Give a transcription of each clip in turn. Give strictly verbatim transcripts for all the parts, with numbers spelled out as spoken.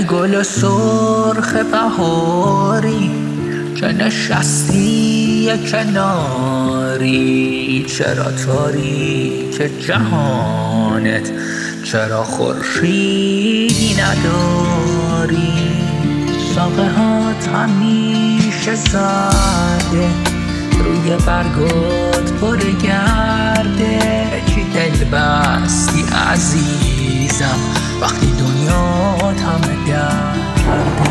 گل سرخ بهاری که نشستی کناری، چرا تاریک جهانت، چرا خورشیدی نداری؟ ساقه هات همیشه زرده، روی برگات پر گرده. چی دل بستی عزیزم وقتی دنیات همه درده؟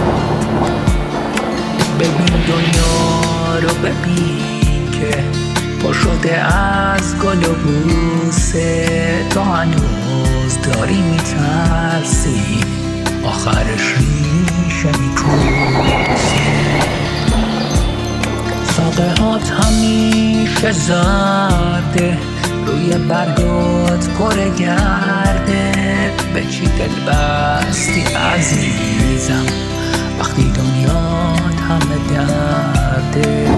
ببین دنیا رو ببین که پر شده از گل و بوسه، تو هنوز داری میترسی آخرش ریشه میکوسه. ساقه هات همیشه زرده، روی برگات پر گرده. به چی دل بستی عزیزم وقتی دنیات همه درده؟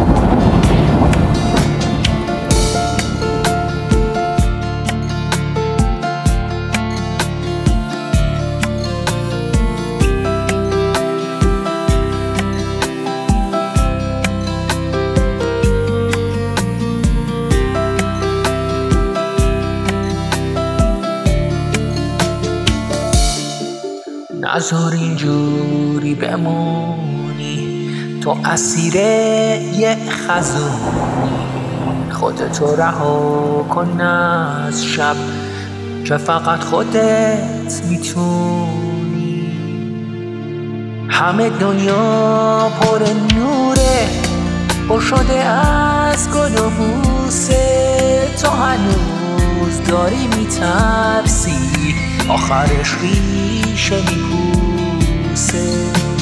نذار اینجوری بمونی تو اسیر یه خزونی، خودتو رها کن از شب که فقط خودت میتونی. همه دنیا پر نوره، پر شده از گل و بوسه، تو هنوز داری میترسی آخرش ریشه میپوسه.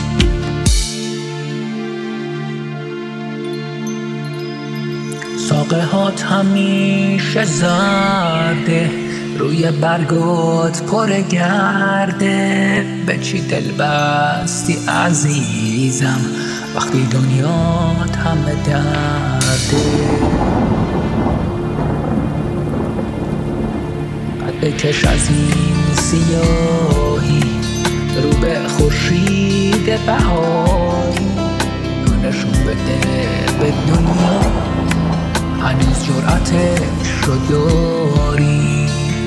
ساقه هات همیشه زرده، روی برگات پر گرده. به چی دل بستی عزیزم وقتی دنیات همه درده؟ بکش از این سیاهی رو به خورشید بهاری، نشون بده به دنیا هنوز جرأتش رو داری.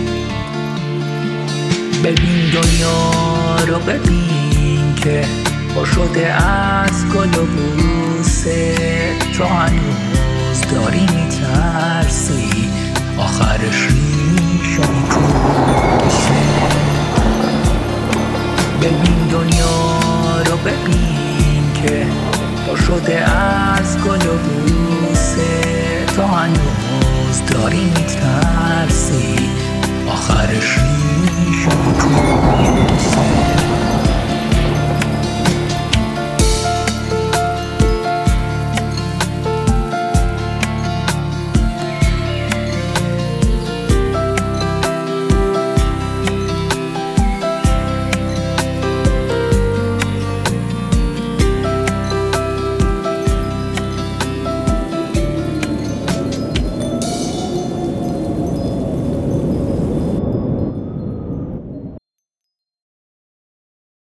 ببین دنیا رو ببین که پر شده از گل و بوسه، تو هنوز داری میترسی آخرش ریشه میکوسه. ببین دنیا رو ببین که پر شده از گل و بوسه، تو هنوز داری میترسی آخرش ریشه میکوسه.